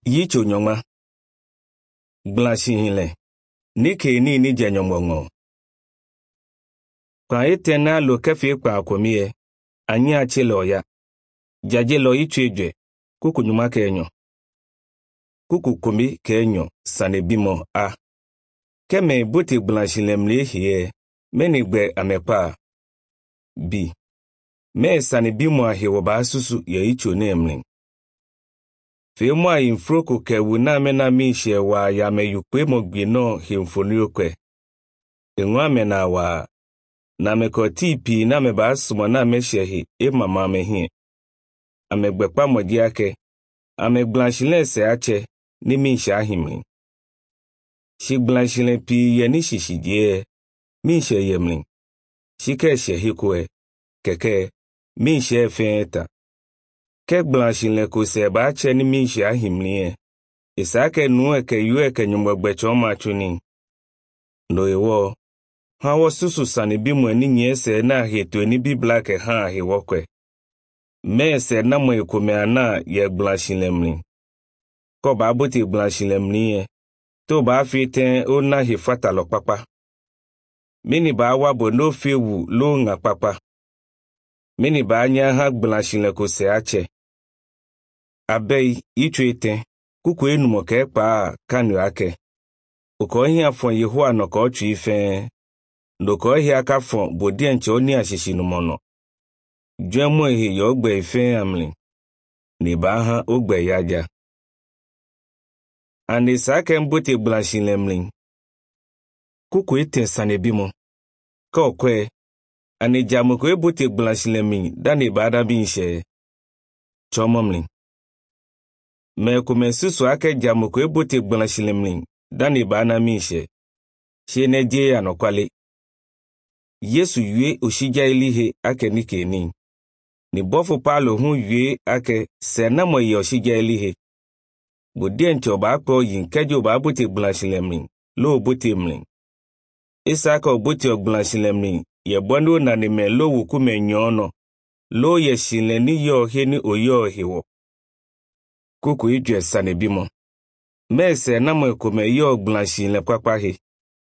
Yicho nyoma. Glashi hile. Nike ni janyomongo. Kwa etena lo kefi kwa akomie. Anyi achilo ya. Jaje lo ichweje. Kuku nyuma kenyo. Kuku kumi kenyo. Sane bimo a. Keme buti glashi lemli hiye. Menigbe amepa. B. Me sane bimo a hiwoba asusu ya icho nemling. Fimwa infroko ke wuname na mishe wa ya me yukwe mogbi no himfoniokwe. Enwa me na wa. Na me koti pi na me ba asumo na me shehi mama me hi. Ame gbekpa modi ake. Ame blanchile se ache ni mishe ahimling. Shi blanchile pi ye ni shishidie. Mishe yemling. Shi ke shehi kwe. Keke. Mishe fenta. Ke blanchile ko se ba ache ni mishe ahimlie. Isake nuwe ke yue ke nyumwegbe choma chuni. No ewo. Ha wo susu sani bimwe ni nyese na hetu ni bibla ke ha hiwokwe. Me se na mwe kume ana ye blanchilemli. Ko ba buti blanchilemli to ba fiten o na hifata lo papa. Mini ba wabo no fewu lo nga papa. Mini ba anya ha blanchile ko se ache. Abei ichu ite kuku enumo ke pa kanu ake. Uko hi afon Yehowa no ko chu ife. Ndoko hi aka fon bodie nche oni ashishi numono. Dwemo hi yo gbe ife amli. Ni ba ha ogbe yaja. Andi sake mbote blanchilemli. Kuku ite sanebimo. Ko kwe. Ani jamu ko ebote blanchilemli dani bada binshe. Chomomli. Me kumensusu ake jamu ko ebote blanchilemli dani bana minshe. Shene die ya no kwale. Yesu yue oshija ilihe ake nike ni. Ni bofu palo hun yue ake sena mo ye oshija ilihe. Bodie ncho ba akpo yinkejo ba bote blanchilemli. Lo bote mling. Isaka bote blanchilemli. Ye bondo na ni me lo wukume nyono. Lo ye shinle ni yo heni oyo hiwo. Kuku ijwe sane bimo. Me sena mo kume yo blanchile papahi.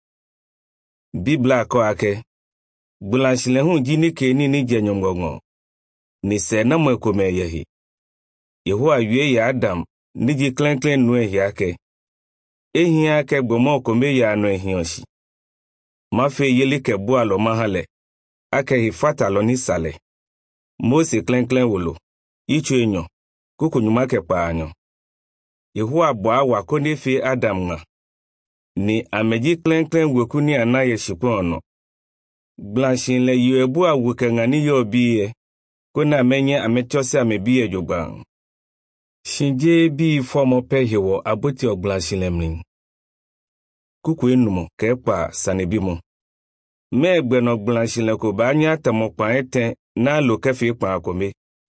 Bibla ko ake. Blanchile hun jini ke ni jenyongongo. Ni sena mo kume yehi. Yehowa yue ya Adam. Niji klen nue hi ake. Ehi ake gbomo kume ya anu ehi onshi. Mafe yeli ke bua lo mahale. Ake hi fata lo ni sale. Mose klen wolo. Ichu enyo. Kuku nyuma ke pa anyo. Yehowa bua wakone fe Adam nga. Ni ameji klen weku ni anaye shipono. Blanchinle yuebu awuke nga ni yo biye. Kuna menye amechose amebiye jogban. Shinje bi fomo pehewo abuti o blanchinlemling. Kuku enumo kepa sanebimo. Me gbeno blanchinle ko ba anya tamokpa eten na lo kefe pa akome.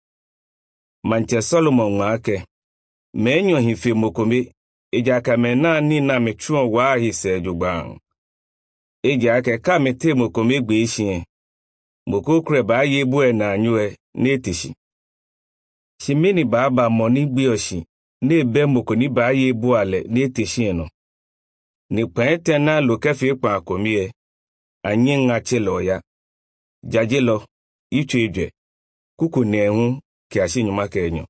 Manche Solomon nga ake. Menyo hife mokome. Eja kame na ni na mechuon wa hise jogban. Eja ake ka mete mokome gbe ishin. Moko kre ba yebue na anyue netishi. Shimini ba moni gbe oshi. Ne be moko ni ba yebu ale netishi eno. Ni pente na lo kefe pa akomie. Anyi nga chelo ya. Jajelo. Ichu ije. Kuku nehu kiashi nyuma kenyo.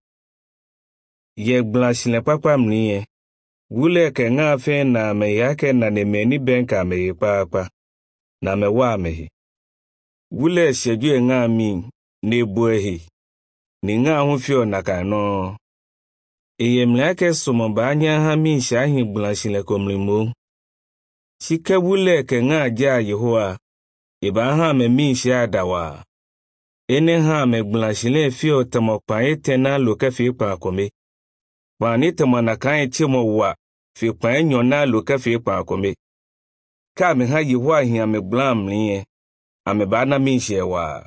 Ye blanchile papa mniye. Wule ke nga fe na me yake na ne meni benka me yipa. Na me wa mehi. Wule shejue nga mi ne buehi. Ni nga hunfio na kano. Eye mleke sumo ba anya ha mi shahi blanchile komlimo. Shike wule ke nga ja Yehowa. Iba ha me mi shadawa. Ene ha me blanchile fio tamokpa etena loke fi pa akome. Wani temana kan chimo wa fi pa enyo na loke fi pa akome. Ka me ha Yehowa hi ame blam niye. Ame bana mi shewa.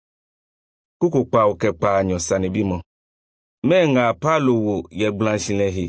Kuku pa oke pa anyo sanebimo. Me nga palo wo ye blanchile hi.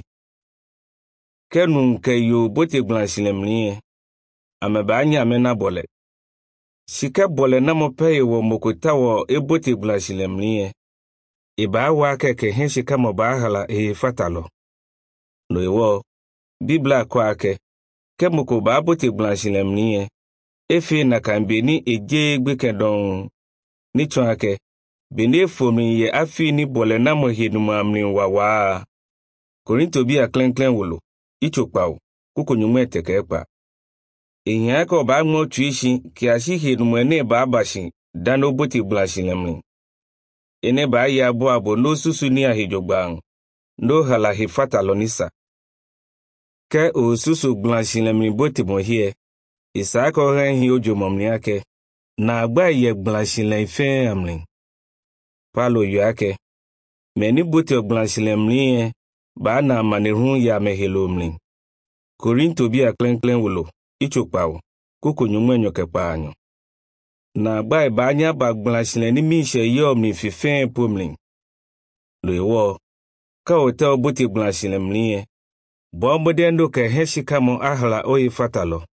Kenu nke yo bote blanchile mniye. Ame ba anya me na bole. Shike bole na mopeye wo mokota wo ebote blanchile mniye. Iba wa keke hen shika mo ba hala fatalo. No ewo Bibla kwa ake ke moko ba bote blanchilem ni efe na kambe ni eje gbekedon ni chon ake bene fomi ye afi ni bole na mo hinu amni wawa Korinto bi a klenklen wolo ichokpawo kuko nyume tekepa ehia ko ba mo tuishi ki ashi hinu ne ba abashi dano bote blanchilem ene ba ya abo no susu ni ahijogban no hala hifata lonisa ke o susu blanchilem bote mo hie Isako ren hi ojo momni ake na agba ye blanchilem fe amlin Palo yo ake meni bote blanchilem ni ba na manirun ya mehelomlin Korinto bi a klenklen wolo ichokpawo kuko nyumenyo kepa anyo na agba ba anya ba blanchilem ni mi se yo mi fifen pomlin lo ewo ka hotel bote blanchilem ni bombo dendo ke heshikamo ahla oyi fatalo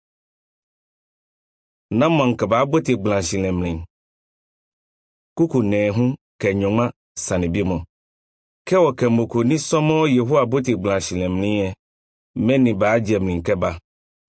na manka ba bote blanchilem kuku nehu kenyoma sanibimo kewo kemoko ni somo yehu abote blanchilem meni ba jemlin keba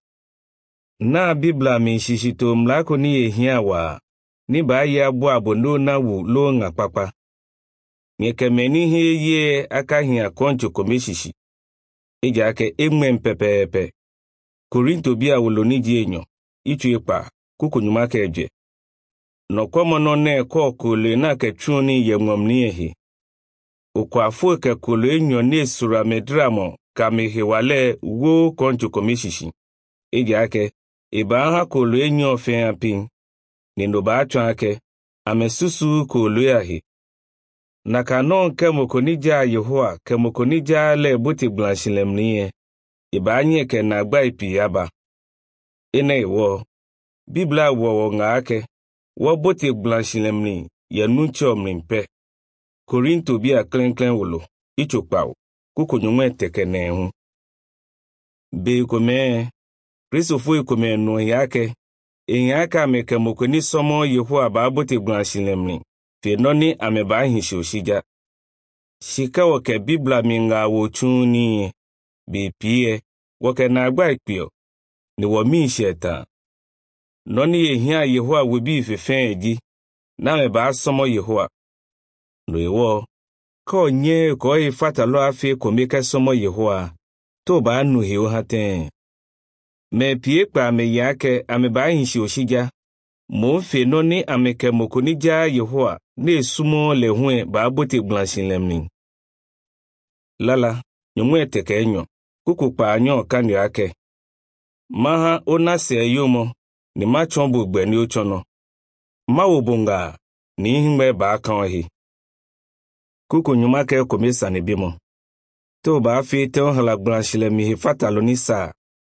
na bibla mi shishito mlako ni ehia wa ni ba ya abo no na wu lo nga papa nyekemeni he ye aka hia koncho komeshishi eja ake emempepepe Korinto bia wolo ni ji enyo itu ipa kuko nyuma ka eje no komo no na ko kole na ke twuni ye nwamni ehi okwafo ke kole enyo ne sura medramo ka mehewale wo koncho komishishi eja ake iba ha kole enyo fe apin ni ndo ba atwa ake amesusu kole ahi na kanon ke mokonija Yehoa ke mokonija le bote blanchilem ni iba anye ke na gba ipi yaba ene wo Bibla wo nga ake wo bote blanchilem ni ya nunchom ni mpe Korinto bi a klenklen wolo ichokpawo kuko nyume tekene hu be kome Kristo fo ikome no yake enyaka meke mokoni somo Yehoa ba bote blanchilem ni fe noni ameba hinsho shija shika woke Bibla minga wo chuni be pie woke na agba ikpio ni wo mi sheta noni ehia Yehoa webi fefen eji na meba somo Yehoa no ewo ko nye ko ifata lo afi ko meka somo Yehoa to ba nu he o haten me pie pa me yake ameba hinshi oshija mo fe noni ameke mokonija Yehoa ne sumo le hue ba bote blanchilem lala nyumwe teke enyo kuku pa anyo kanyo ake maha onase yomo ni machombo gbe ni ochono mawobunga ni himbe ba kan ohi kuku nyuma ke komesa ni bimo to ba fi te hala blanchilem hi fatalo ni sa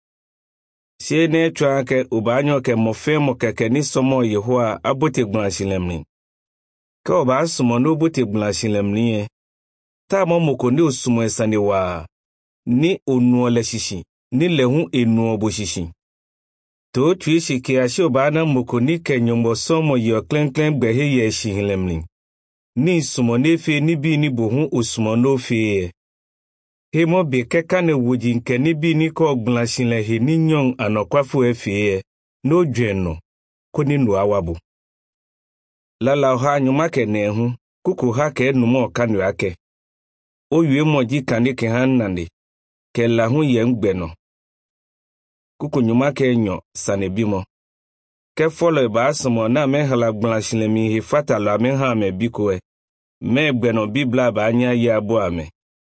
sie ne twa ke ubanyo ke mofemo keke ni somo Yehoa abote blanchilem ka oba sumo no bote blanchilem ta mo moko ni osumo esani wa ni onuole shishi ni lehu enu oboshishi to tuishi ke ashi oba na moko ni kenyombo somo yo klenklen gbehe ye shihilem ni sumo nefe ni bi ni bohu osumo no fe hemo be keka ne woji nke ni bi ni ko blanchilem he ni nyon anokwafu efe no dweno ko ni nu awabu lala ha nyuma ke nehu kuku ha ke numo kanu ake oyue moji kanike hanande ke la hu ye ngbeno kuku nyuma ke nyo sanebimo ke folo ba asmo na me hala blanchilem hi fatalo ame ha me bikoe me gbeno Bibla ba anya ya abo ame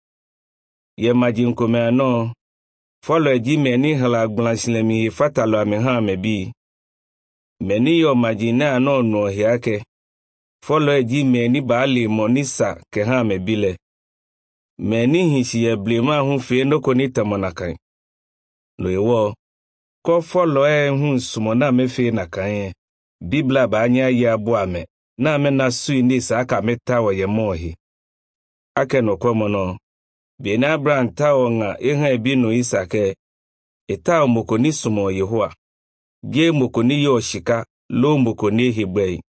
ye majin kome ano folo eji me ni hala blanchilem hi fatalo ame ha me bi meni yo majina ano no hiake folo eji me ni baali monisa ke ha me bile meni hishi ye blema hu fe no ko ni tamonakan lo ewo ko folo hu sumo na me fe na kan Bibla ba anya ya abo ame na me na sui ni sa aka meta wo ye mohi ake no ko mono bi na Abraham ta nga eha ebi no Isake eta moko ni sumo Yehoa ge moko ni yo shika lo moko ni hibei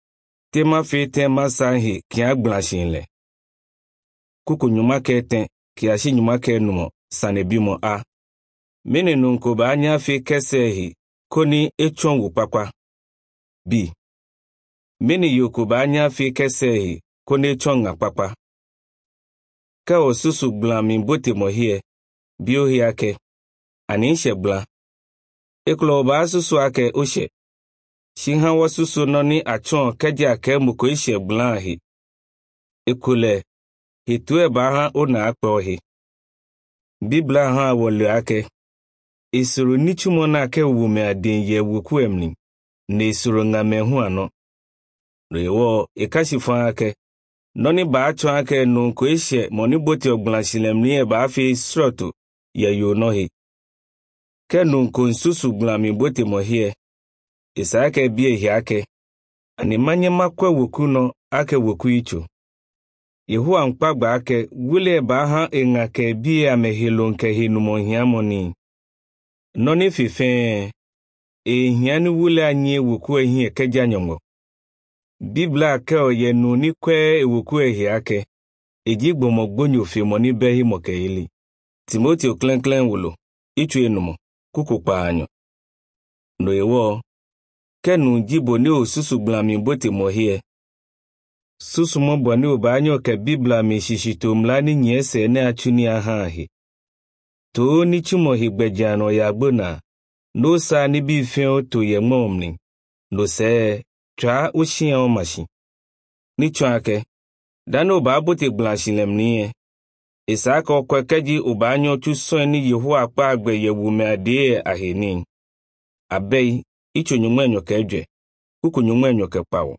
tema fe tema sanhi ki agblanchinle kuku nyuma keten kiashi nyuma ke numo sane bimo a. Mene nunko ba anya fi kesehi koni echongu pakwa. B. Mene yoko ba anya fi kesehi koni echonga pakwa. Ka osusu glan min bote mohie, bio hiake. Anishe glan. Eklo ba susu ake ushe. Shinha wasusu noni achon keji ake muko ishe glan hi. Ekule, hitue ba ha ona akpohi. Bibla ha wole ake. Isuru nichumo na ake wume adin ye wuku emni. Ne isuru nga mehu ano. Rewo, ekashifan ake. Noni ba achon ake nunko ishe moni bote oglanshilemni ba afi srotu ye yonohi. Ke nunko nsusu glami bote mohie. Isa ake bie hiake. Animanye makwe wuku no ake wuku icho. Yehua mkpagba ake wule ba ha enga ke bie amehilo nke hinumo hiamoni. Noni fifen hiani wule anye wuku ehie keja nyongo. Bibla ake oye nuni kwe wuku hiake. Ejigbo mogbonyo fi moni behi moke ili. Timoteo klen wulo. Ichu enumo. Kukupa anyo. No ewo. Kenu jibo ni osusu glami bote mohie. Susu mbo ni obanyo ke Bibla mi shishito mlani nyese ne achuni ahahi. To ni chumo higbejano ya gbona. No sa ni bi fen to ye momni. No se twa ushian omashi. Ni chwake. Dano ba bote glanshilemni. Isaka okwekeji obanyo tu so ni Yehua pa agbe ye wume ade aheni. Abei icho nyumwenyo keje. Kuku nyumwenyo kepawo.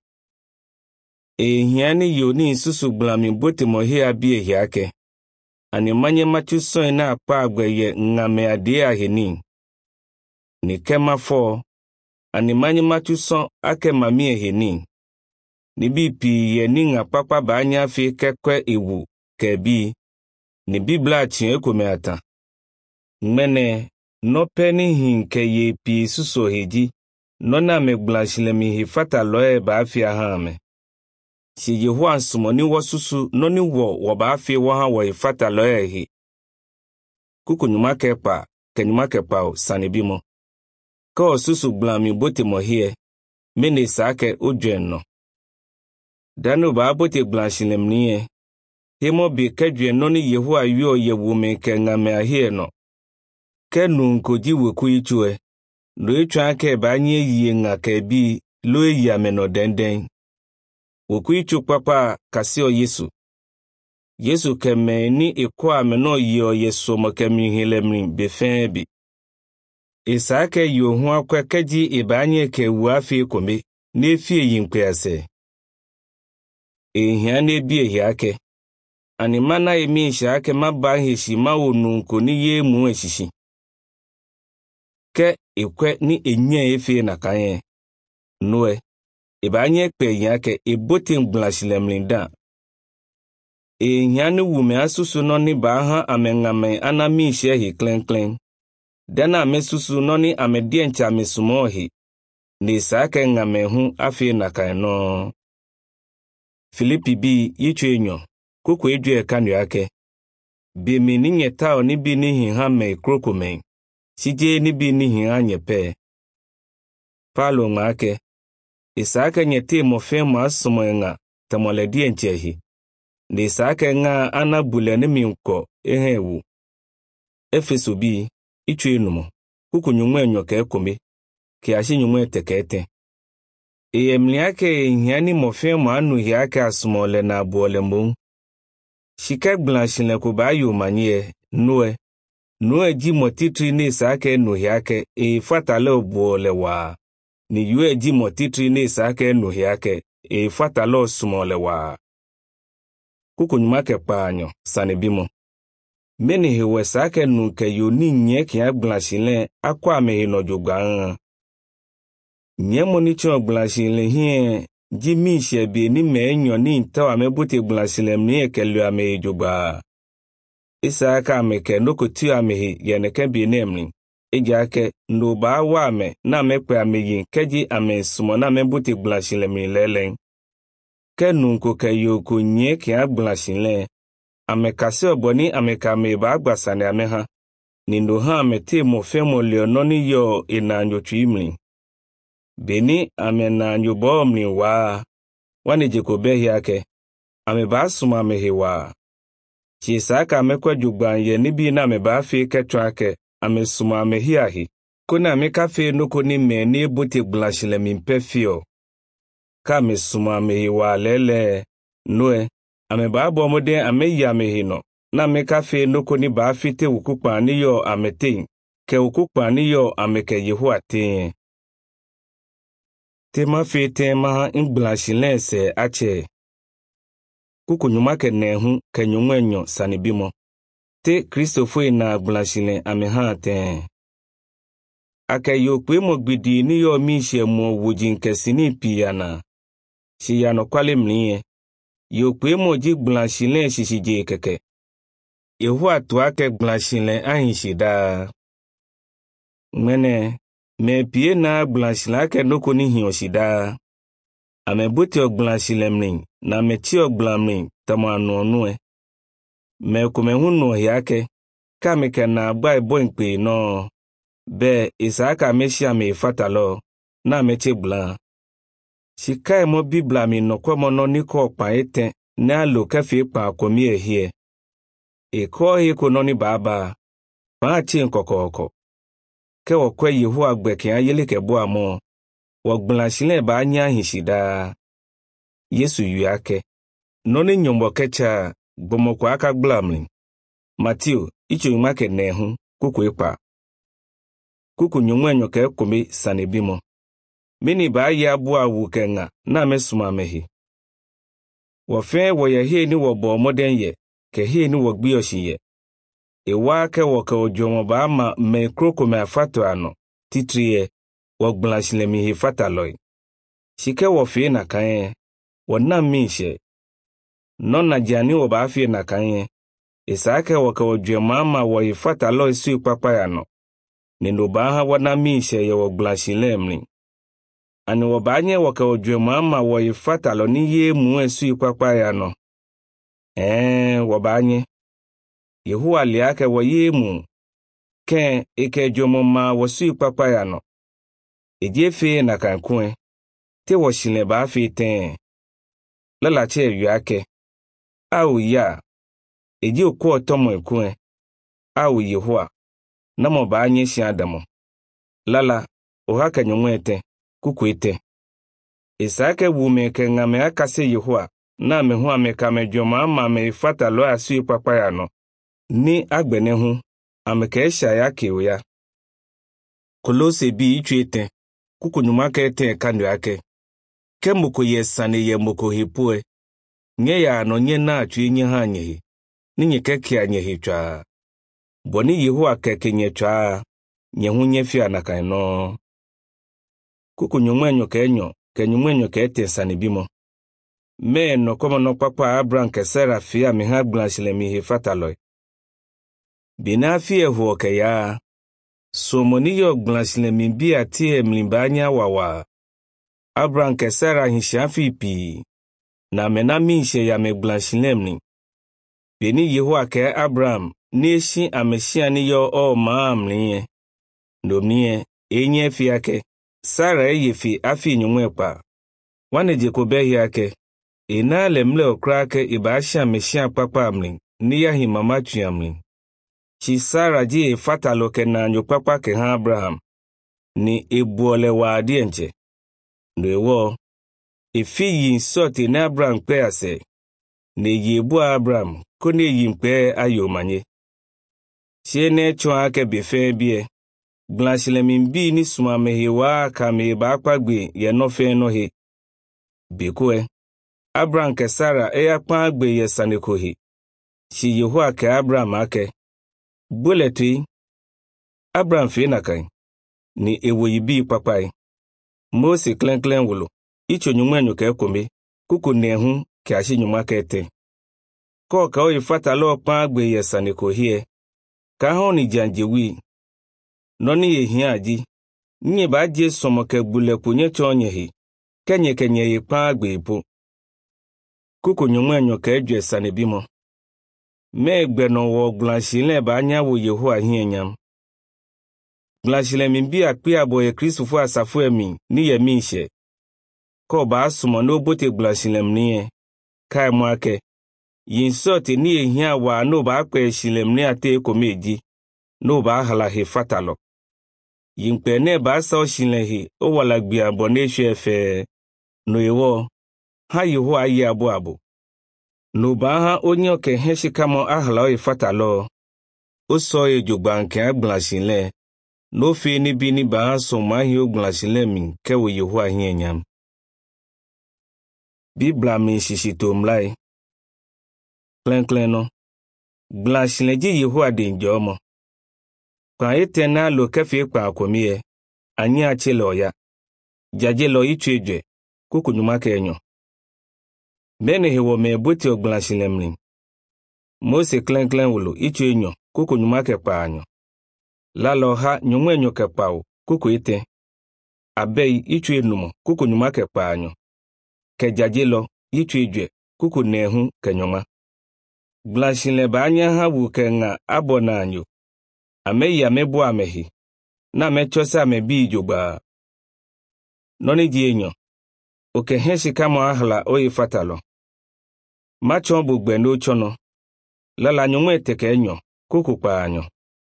Hiani yoni susu glami bote mohi abie hiake. Animanye machu so na akpa agbe ye ngame ade aheni. Ni kema fo. Animanye machu so ake mami eheni. Ni bipi ye ninga papa ba anya fi kekwe iwu kebi. Ni Bibla chie kome ata. Mene no peni hinke ye pi suso heji. Nona me glanshilemi hifata loe ba afi ahame. Si Yehua nsumoni wasusu noni wo ba afi waha wa hifata loe hi. Kuku nyuma kepa o sanibimo. Ka osusu glami bote mohie. Mene sake ujwen no. Danu ba bote glanshilemniye. Hemo bi kedwe noni Yehua yo ye wume ke ngame ahie no. Ke nunko ji wuku ichue. No ichwa ke ba nye yiye nga ke bi lo ya meno denden. Wuku ichu papa kasio Yesu. Yesu keme ni ikwa meno yo Yesu mokemi hilemni befen bi. Isa ke yo hua kwe keji ibanye ke wuafi kome nefie yinkwe ase. Hiane bie hiake. Animana emi shake mabahishi mawonunko ni ye mu eshishi. Ke ikwe ni enye efe na kanye. Noe. Ibanye kpe yake ibote nglashilemlinda. Hiani wume asusu noni baha amengame anami shehi klen. Dana mesusu noni amediencha mesumohi. Ni sake ngame hu afe na kanye. Filipi bi yichu enyo. Kuku edwe kanu yake. Bimi ninye tao ni bi nihi hame krokome. Sije ni bi nihi anyepe. Palo ngake. Isake nyete mofe masumo nga tamoledi enchehi. Ni isake nga anabule ni miuko ehewu. Efeso bi ichu enumo. Kuku nyumwe nyoke ekome. Kiashi nyumwe tekete. Eyemli yake hiani mofe anu hiake asumole na abuole mbung. Shike glanshin kubayo manye Noe ji motitri ni sake nuhiake fatale obuole wa. Ni yue ji motitri ni sake nuhiake fatale osumole wa. Kuku nyumake panyo sanibimo. Meni hiwe sake nuke yoni nye kia glanshin akwa mehino joga. Nye monicho glanshin hie Jimi shebi ni menyo ni tawa mebute glanshin ni ekelu ame joga. Isaka ameke nokutu amehi yeneke binemni. Ejake ndoba wame na mekwe ameyin keji ame sumo na mebute glanshin lelen. Kenunko ke yoku nye kia glanshin amekase oboni amekame ba agbasane ameha nindo ha amete mo femo leononi yo inanyotu imli beni amena nyobo mli wa wane jekobe yake ameba suma mehewa chisaka amekwa jugban ye nibi na ameba fe ketwake amesuma mehiahi kuna amekafe noko ni me ni bote blanchile mimpefio ka amesuma mehewa lele noe ameba bomode ameya mehino na amekafe noko ni ba fite ukukpa ni yo ametin ke ukukpa ni yo ameke Yehowa ten tema fe tema blanchile se ache kuku nyuma ke nehu ke nyumwenyo sanibimo te Christophe na blanchile ameha ten ake yo kwe mo gbidi ni yo mishe mo wujin kesini piyana shiyano kwale mliye yo kwe mo ji blanchile shishije keke Yehowa tuake blanchile ahinshida mene me pie na blanchile ke noko ni hiyoshida amebuti blanchile mling na meti blamling tama anonue me kumehunu yake kameke na gba ibonkpe no be Isaka meshia me fatalo na meti blan shika mo bibla mi no kwa mono niko pa ete na lo kafe pa komi ehie eko hiko no ni baba pa chi nkokoko ke okwe Yehowa gbeke ayele ke bo amo wo blanchile ba anya hishida Yesu yake noni nyombo kecha bomokwa aka gblamling Matthew icho make nehu kuku ipa kuku nyumwenyo ke kumi sanibimo mini ba ya bu awu kenga na mesuma mehi wofe wo ye he ni wo bo moden ye ke he ni wo gbi oshiye ewa ke wo ke ojomo ba ma me kroko me afato ano titriye wo blanchile mi he fataloy shike wo fe na kan wona mishe nona jani wo ba fe na kan Isaka wo ke ojomo ama wo he fataloy su papa ya no nindo ba ha wona mishe ye wo blanchile mli ani wo ba nye wo ke ojomo ama wo he fatalo ni ye mu esu papa ya no wo ba nye Yehowa liake wo ye mu ken ike jomo ma wo su papa ya no ejefe na kankun te wo shile ba fe ten lala che yake au ya eji okwo otomo ekun au Yehowa na mo ba nye shi adamo lala o haka nyumwete kukwete Isaka wume ke ngame akase Yehowa na me hu ameka me jomo ama me fatalo asu papa ya no ni agbene hu ameka esha yake oya Kolose bi ichwete kuku nyuma ke ten kandu ake ke moko yesane ye moko hipue nye ya no nye na atwe nye ha nye ni nye keke anye hitwa boni Yehowa keke nye twa nye hu nye fia na kan no kuku nyumwenyo ke nyumwenyo ke ten sanibimo me no komo no papa Abraham ke Sarah fia mi ha blanchile mi he fataloy bina fie huo ke ya somoni yo blanchile mi bi ati emlimbanya wawa Abraham ke Sarah hishafi pi na mena mishe ya me blanchile mni bini Yehowa ke Abraham neshi ameshia ni yo o maamni ndomnie enye fia ke Sarah yefi afi nyumwepa wane jekobe yake ina lemle okra ke ibasha meshia papa amni ni ya himama tuyamni chi Sarah ji fatalo ke na nyo papa ke ha Abraham ni ebuole wa adienche ndewo ifi yin soti na Abraham pe ase ne yebu Abraham ko ne yin pe ayomanye chiene chwa ke befe bie blanchile mimbi ni suma mehewa ka me ba pagbe ye no fe no he bekoe Abraham ke Sarah ya pagbe ye sanekohi chi Yehowa ke Abraham ake buleti Abraham fe na kan ni ewoyibi papai Mose klenklen wolo icho nyumwenyo ke kombe kuku nehu ke ashi nyuma ke te ko ka o ifatalo pagbe ye sanekohi ka ho ni janjewi noni ye hiaji nye ba je somo ke bule kunye chonye hi kenye ye pagbe ipo kuku nyumwenyo ke jwe sanebimo me gbeno wo glanshile ba nya wo Yehowa hianyam. Glanshile min bi akpe aboye Kristofo asafo emi ni ye mi hye. Ko ba sumo no bote glanshile mniye. Kai mo ake. Yin sote ni ehia wa no ba akpe shile mni ate komeji. No ba hala he fatalo. Yin pe ne ba sa shile he o wala gbi abone hwe fe. No yewo ha Yehowa yi abo. No ba ha onye oke heshikamo ahala o fatalo. O so ye jogba nke aglanshile. No fe ni bi ni ba ha so ma hi o glanshile min ke wo Yehowa hianyam. Bibla mi shishito mlai. Klen no. Glanshile ji Yehowa de njomo. Kwa ete na lo kefe kwa akomie. Anyi achilo ya. Jaje lo ichweje. Kuku nyumake enyo. Bene hewo me bote o glanshile mlin. Mose klen wolo ichwe enyo. Kuku nyumake pa anyo. Lalo ha nyumwe enyo ke pao. Kuku ite. Abei ichwe numo. Kuku nyumake pa anyo. Ke jaje lo ichweje. Kuku nehu ke nyuma. Glanshile ba anya ha wu ke nga abo na anyo. Ame ya mebo amehi. Na mechose amebi jogba. Noni di enyo. Oke henshi kamo ahla oye fatalo. Machon bugbe no chono. Lala nyumwe teke enyo. Kuku pa anyo.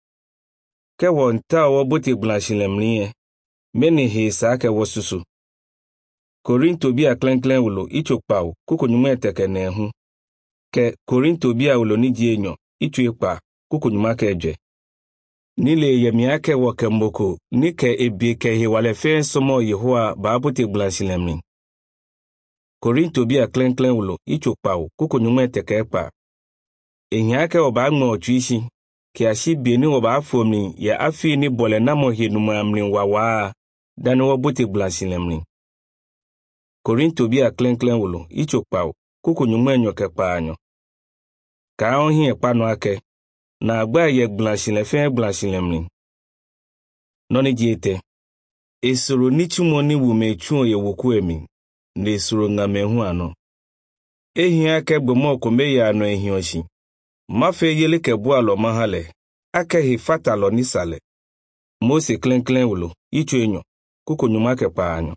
Kewo nta wo bote glanshile mniye. Meni he sa ke wo susu. Korinto bia klen ulo ichokpao. Kuku nyumwe teke nehu. Ke Korinto bia ulo ni di enyo. Ichu ekpa. Kuku nyumake eje. Nile yemiake woke mboko, nike ebi ke he wale fe somo Yehowa ba abote glanshile mni. Korinto bia klen ulo, ichokpao, kuko nyume teke ekpa. Ehiake oba ngmo ochuishi, ki ashi bieni oba afomni ya afi ni bole namo he numa mni wawa, dani wabote glanshile mni. Korinto bia klen ulo, ichokpao, kuko nyume nyoke pa anyo. Ka onhi ekpa no ake. Na agba ye glanshile fe glanshile mni. Noni diete. Esoro nichumo ni wume chuo ye woku emi. Ne esoro nga mehu ano. Ehi ake gbomo kome ya ano ehi oshi. Mafe yele ke bualo mahale. Ake hi fatalo nisale. Mose klen ulo. Ichu enyo. Kuko nyumake pa anyo.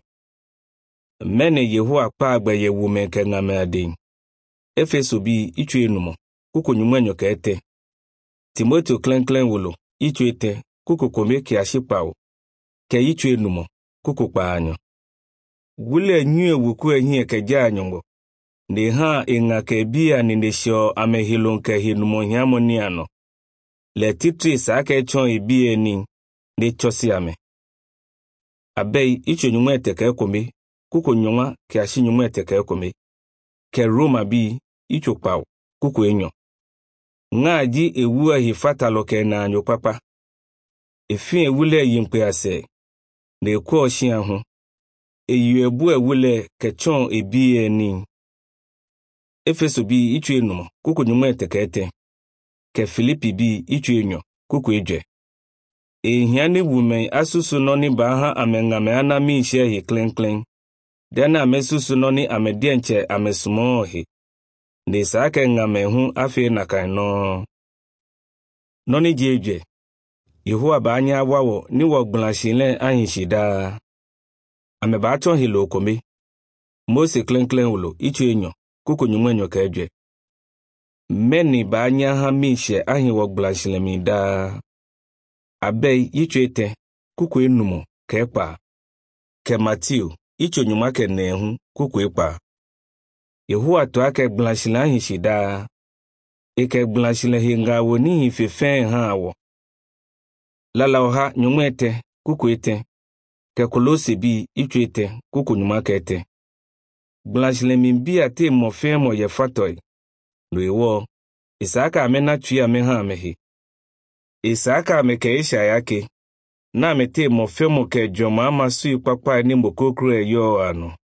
Mene Yehowa pa agba ye wume ke nga me ade. Efeso bi ichu enumo. Kuko nyumenyo ke ete. Timoteo klen wolo, ichu ete, kuku kome ki ashipao. Ke ichu enumo, kuku pa anyo. Wule nyue wuku ehie ke ja anyongo. Ne ha inga ke bia ni nesho amehilon ke hinumo hiamo ni ano. Le titri sa ke chon ibie ni, ne chosi ame. Abei ichu nyumwe teke kome, kuku nyonga ke ashi nyumwe teke kome. Ke Roma bi, ichu pao, kuku enyo. Nga di ewua hi fatalo ke na anyo papa. Efi ewule yimpe ase. Na ekwo oshi ahụ. Eyu ebu ewule ke chon ebiye ni. Efeso bi ichu enumo, kuku nyume teke ete. Ke Filipi bi ichu enyo, kuku eje. Ehiane wume asusu noni baha amengame anami ishe hi klen. Dena amesusu noni amedienche amesumo hi. Nisa ake ngame hu afe na kaino. Noni jeje. Yehowa ba anya wawo ni wo glanshile ahishida. Ame ba chon hilo kome. Mose klen ulo ichu enyo. Kuku nyumenyo keje. Meni ba anya ha mishe ahi wo glanshile mi da. Abei ichu ete. Kuku enumo kepa. Ke Matthew ichu nyumake nehu. Kuku epa. Yehowa to ake glanshile ahishida. Eke glanshile hinga woni hifefe ha awo. Lala oha nyumete, kuku ete. Ke Kolose bi ichu ete, kuku nyumake ete. Glanshile mimbi ate mofe mo ye fatoi. Lwewo, Isaka amena tui ameha amehi. Isaka ameke isha yake. Na amete mofe mo ke joma amasui papa ni mbokokru yo ano.